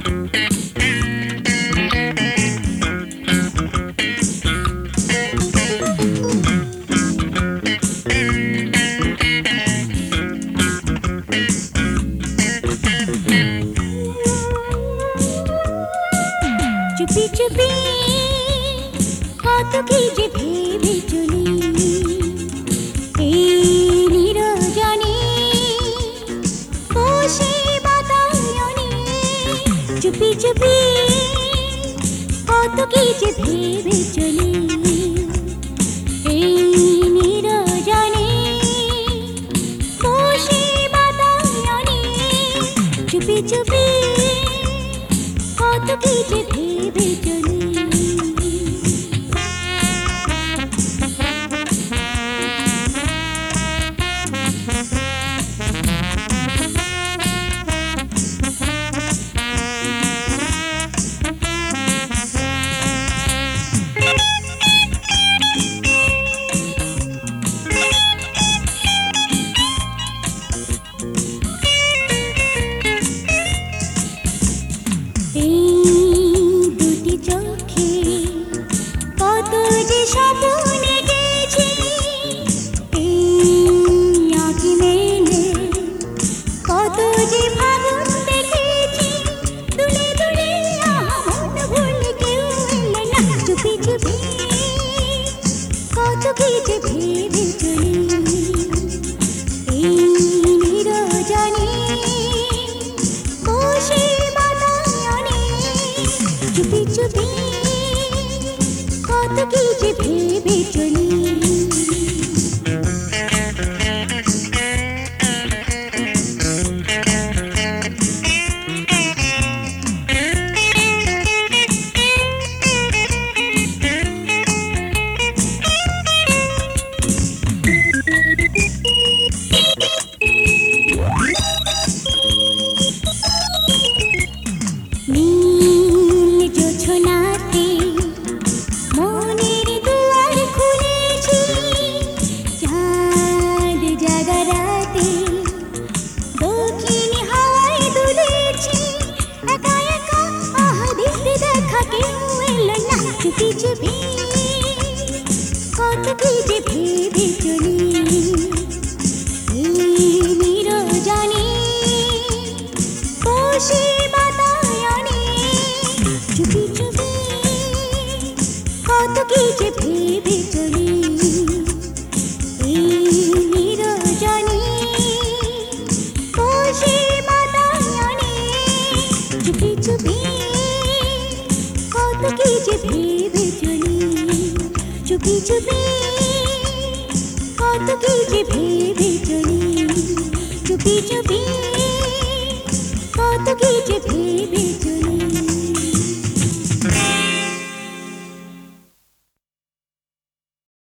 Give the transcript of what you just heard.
চুপি চুপি কত কি যে ভেবে চলি এই নিরজনে বসে বাতায়নে। চুপি চুপি কত কি যে ভেবে চলি এই নিরজনে বসে বাতায়নে। চুপি চুপি কত কি যে ভেবে চলি। চুপি চুপি কত কি যে ভেবে চলি। চুপি চুপি কত কি যে ভেবে চলি এই নিরজনে বসে বাতায়নে। চুপি চুপি কত কি যে ভেবে চলি এই নিরজনে বসে বাতায়নে। চুপি চুপি কত কি যে ভেবে চলি। চুপি চুপি কত কি যে ভেবে চলি। চুপি চুপি কত কি যে ভেবে